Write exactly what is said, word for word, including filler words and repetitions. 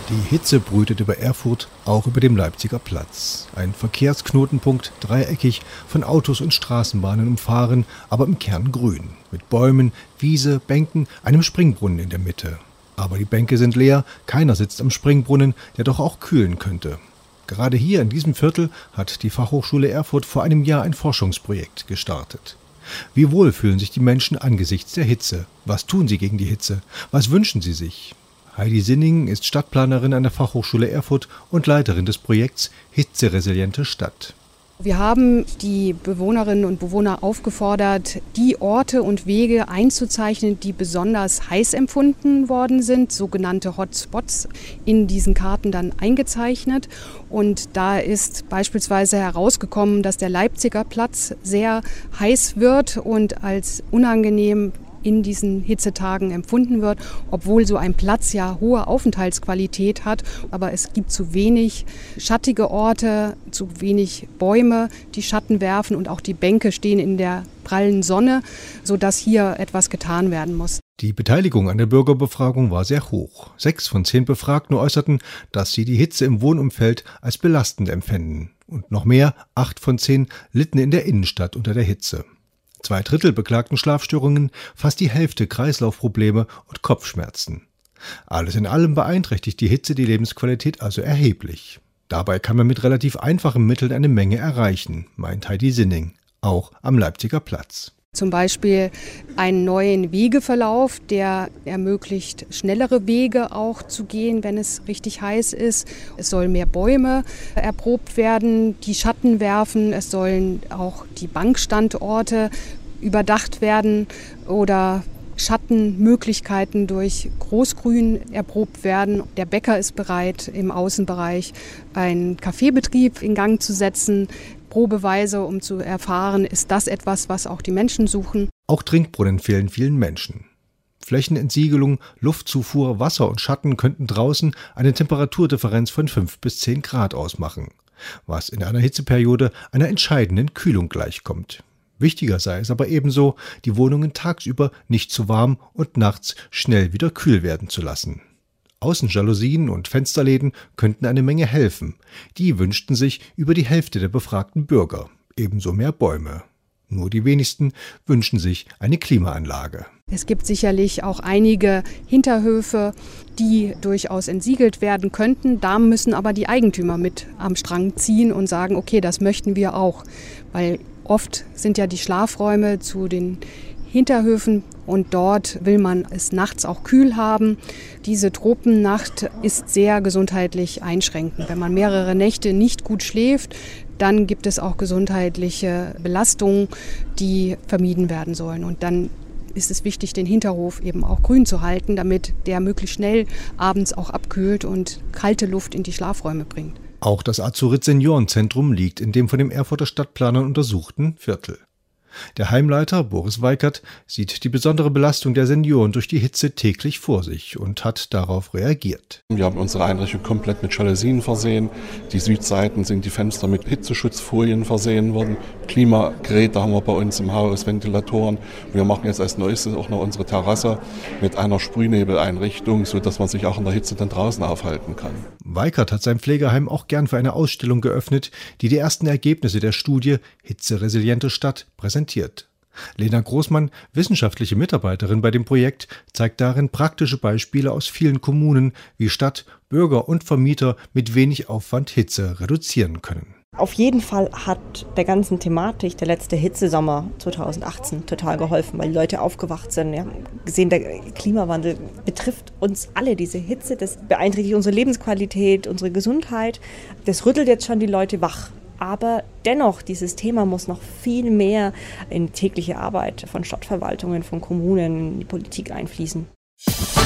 Die Hitze brütet über Erfurt, auch über dem Leipziger Platz. Ein Verkehrsknotenpunkt, dreieckig, von Autos und Straßenbahnen umfahren, aber im Kern grün. Mit Bäumen, Wiese, Bänken, einem Springbrunnen in der Mitte. Aber die Bänke sind leer, keiner sitzt am Springbrunnen, der doch auch kühlen könnte. Gerade hier in diesem Viertel hat die Fachhochschule Erfurt vor einem Jahr ein Forschungsprojekt gestartet. Wie wohl fühlen sich die Menschen angesichts der Hitze? Was tun sie gegen die Hitze? Was wünschen sie sich? Heidi Sinning ist Stadtplanerin an der Fachhochschule Erfurt und Leiterin des Projekts Hitzeresiliente Stadt. Wir haben die Bewohnerinnen und Bewohner aufgefordert, die Orte und Wege einzuzeichnen, die besonders heiß empfunden worden sind, sogenannte Hotspots, in diesen Karten dann eingezeichnet. Und da ist beispielsweise herausgekommen, dass der Leipziger Platz sehr heiß wird und als unangenehm in diesen Hitzetagen empfunden wird, obwohl so ein Platz ja hohe Aufenthaltsqualität hat. Aber es gibt zu wenig schattige Orte, zu wenig Bäume, die Schatten werfen, und auch die Bänke stehen in der prallen Sonne, sodass hier etwas getan werden muss. Die Beteiligung an der Bürgerbefragung war sehr hoch. Sechs von zehn Befragten äußerten, dass sie die Hitze im Wohnumfeld als belastend empfänden. Und noch mehr, acht von zehn, litten in der Innenstadt unter der Hitze. Zwei Drittel beklagten Schlafstörungen, fast die Hälfte Kreislaufprobleme und Kopfschmerzen. Alles in allem beeinträchtigt die Hitze die Lebensqualität also erheblich. Dabei kann man mit relativ einfachen Mitteln eine Menge erreichen, meint Heidi Sinning, auch am Leipziger Platz. Zum Beispiel einen neuen Wegeverlauf, der ermöglicht, schnellere Wege auch zu gehen, wenn es richtig heiß ist. Es sollen mehr Bäume erprobt werden, die Schatten werfen. Es sollen auch die Bankstandorte überdacht werden oder Schattenmöglichkeiten durch Großgrün erprobt werden. Der Bäcker ist bereit, im Außenbereich einen Kaffeebetrieb in Gang zu setzen, probeweise, um zu erfahren, ist das etwas, was auch die Menschen suchen. Auch Trinkbrunnen fehlen vielen Menschen. Flächenentsiegelung, Luftzufuhr, Wasser und Schatten könnten draußen eine Temperaturdifferenz von fünf bis zehn Grad ausmachen, was in einer Hitzeperiode einer entscheidenden Kühlung gleichkommt. Wichtiger sei es aber ebenso, die Wohnungen tagsüber nicht zu warm und nachts schnell wieder kühl werden zu lassen. Außenjalousien und Fensterläden könnten eine Menge helfen. Die wünschten sich über die Hälfte der befragten Bürger. Ebenso mehr Bäume. Nur die wenigsten wünschen sich eine Klimaanlage. Es gibt sicherlich auch einige Hinterhöfe, die durchaus entsiegelt werden könnten. Da müssen aber die Eigentümer mit am Strang ziehen und sagen, okay, das möchten wir auch. Weil oft sind ja die Schlafräume zu den Hinterhöfen und dort will man es nachts auch kühl haben. Diese Tropennacht ist sehr gesundheitlich einschränkend. Wenn man mehrere Nächte nicht gut schläft, dann gibt es auch gesundheitliche Belastungen, die vermieden werden sollen. Und dann ist es wichtig, den Hinterhof eben auch grün zu halten, damit der möglichst schnell abends auch abkühlt und kalte Luft in die Schlafräume bringt. Auch das Azurit Seniorenzentrum liegt in dem von dem Erfurter Stadtplanern untersuchten Viertel. Der Heimleiter Boris Weikert sieht die besondere Belastung der Senioren durch die Hitze täglich vor sich und hat darauf reagiert. Wir haben unsere Einrichtung komplett mit Jalousien versehen. Die Südseiten sind die Fenster mit Hitzeschutzfolien versehen worden. Klimageräte haben wir bei uns im Haus, Ventilatoren. Wir machen jetzt als Neuestes auch noch unsere Terrasse mit einer Sprühnebeleinrichtung, sodass man sich auch in der Hitze dann draußen aufhalten kann. Weikert hat sein Pflegeheim auch gern für eine Ausstellung geöffnet, die die ersten Ergebnisse der Studie Hitzeresiliente Stadt präsentiert. Lena Großmann, wissenschaftliche Mitarbeiterin bei dem Projekt, zeigt darin praktische Beispiele aus vielen Kommunen, wie Stadt, Bürger und Vermieter mit wenig Aufwand Hitze reduzieren können. Auf jeden Fall hat der ganzen Thematik der letzte Hitzesommer zwanzig achtzehn total geholfen, weil die Leute aufgewacht sind. Wir haben gesehen, der Klimawandel betrifft uns alle. Diese Hitze, das beeinträchtigt unsere Lebensqualität, unsere Gesundheit. Das rüttelt jetzt schon die Leute wach. Aber dennoch, dieses Thema muss noch viel mehr in die tägliche Arbeit von Stadtverwaltungen, von Kommunen, in die Politik einfließen.